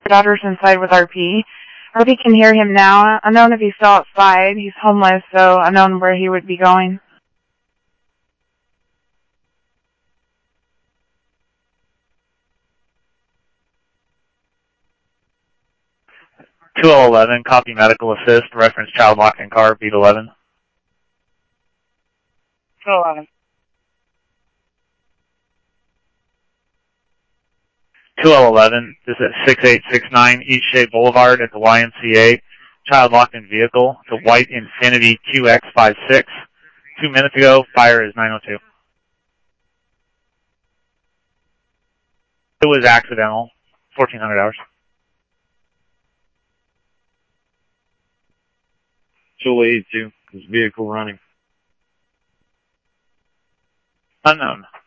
daughter's inside with RP. RP can hear him now. Unknown if he's still outside. He's homeless, so unknown where he would be going. 2L11, copy medical assist, reference child locked in car, beat 11. 211. 2L11, this is at 6869 Eastshade Boulevard at the YMCA. Child locked in vehicle. It's a white Infiniti QX56. 2 minutes ago, fire is 902. It was accidental, 1400 hours. 282, this vehicle running. Unknown.